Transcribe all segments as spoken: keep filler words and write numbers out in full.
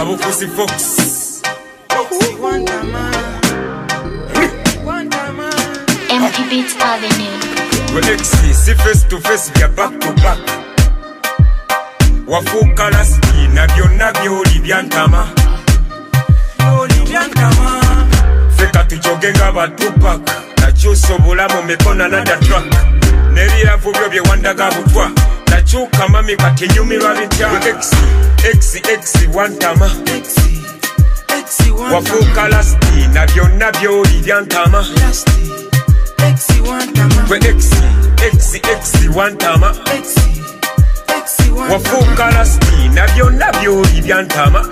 Kabukusi Fox M P Beats Avenue. We X si face to face vya back to back. Wafuka lasti na byonna byoli byantama. Byoli byantama. Feka tujoge nga ba Tupac. Na chuso bulamu mekona na da truck. Nebira vubyo bye wandaga butwa. Na chuka mami kati nyumirwa bitya. We X X X wantama. Wafuka lasti na byonna byoli byantama. We X X X wantama. Wafuka lasti na byonna byoli byantama.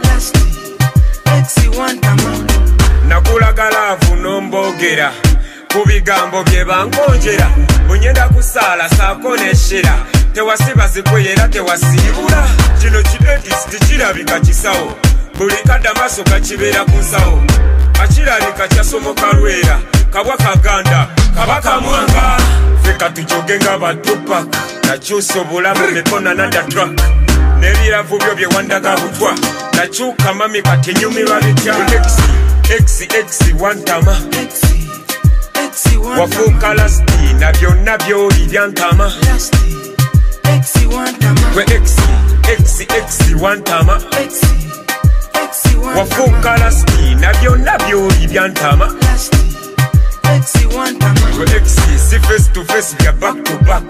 Nakulagala vunombogera kubigambo bye bangonjera munyenda kusala sakoneshera tewasiba zikweyera tewasibula kino kidedis tikirabika kisawo buli kadamaso kakibera kunsawo akirabika kyasomoka lwera kabwa kaganda kabaka mwanga feka tujoge nga ba Tupac nakyusa obulamu mekona nada truck nebiravu byo bye wandaga butwa nakyuka mami kati nyumirwa bitya X X X wantama wafuka lasti na byonna byoli byantama we X X X wantama wafuka lasti na byonna byoli byantama we X si face to face vya back to back.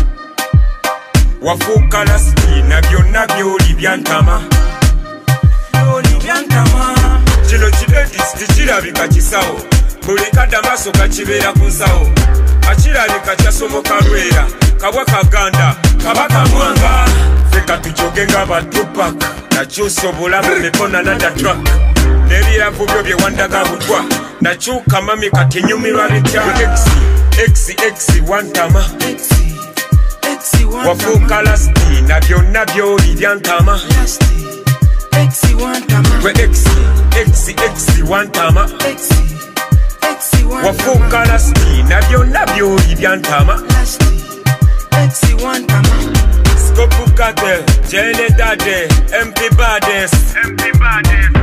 Wafuka lasti na byonna byoli byantama. Byoli byantama. Kino kidedis tikirabika kisawo buli kadamaso kakibera kunsawo akirabika kyasomoka lwera kabwa kaganda kabaka mwanga feka tujoge nga ba Tupac nakyusa obulamu mekona nada truck nebiravu byo bye wandaga butwa nakyuka mami kati nyumirwa bitya X X X wantama wafuka lasti na byonna byoli byantama we X X X wantama wafuka lasti na byonna byoli byantama Scope Kate, Jane Dade, M P Bades, M P Bades.